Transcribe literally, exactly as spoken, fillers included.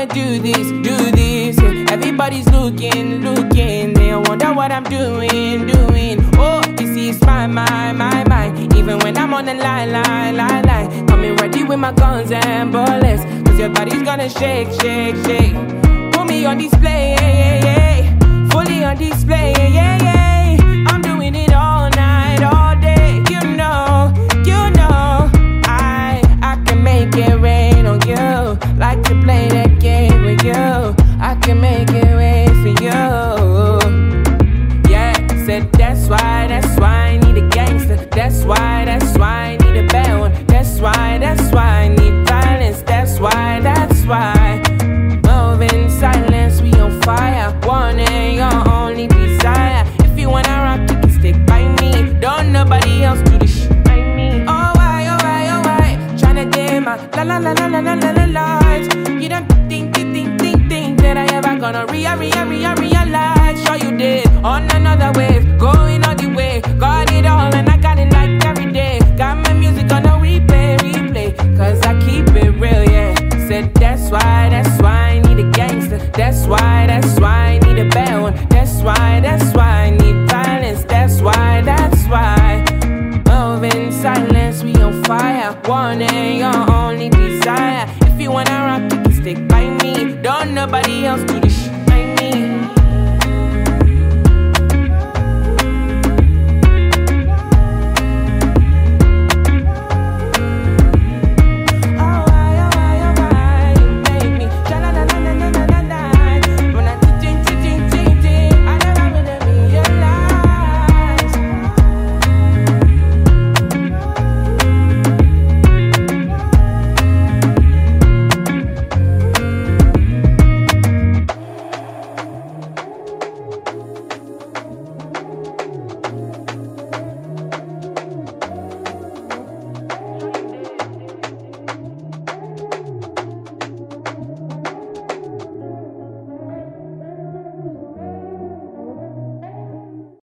do this, do this. Yeah. Everybody's looking, looking. They wonder what I'm doing, doing. Oh, this is my, my, my, my. Even when I'm on the line, line, line, line. Coming ready with my guns and bullets. Cause your body's gonna shake, shake, shake. Put me on display, yeah, yeah, yeah. Fully on display, yeah, yeah, yeah. I'm doing it all night, all day. You know, you know. I, I can make it rain on you. Like to play that game with you. I can make it rain for you. Yeah, said that's why, that's why I need a gangster. That's why, that's why I need a bad one. That's why, that's why I need violence. That's why, that's why. Moving silence, we on fire. Warning, your only desire. If you wanna rock, you can stick by me. Don't nobody else do the shit like me. Oh why, oh why, oh why? Tryna dim my la la la la la la la la lights. You don't think, think, think, think, think that I ever gonna rea, rea, rea, realize. Sure you did, on another wave, going all the way. Got it all and I got it like every day. Got my music on a replay, replay. Cause I keep it real, yeah. Said that's why, that's why I need a gangster. That's why, that's why I need a bad one. That's why, that's why I need violence. That's why, that's why. Moving silence, we on fire. Warning, your only desire. If you wanna rock, you can stick by me. Don't nobody else do the shit.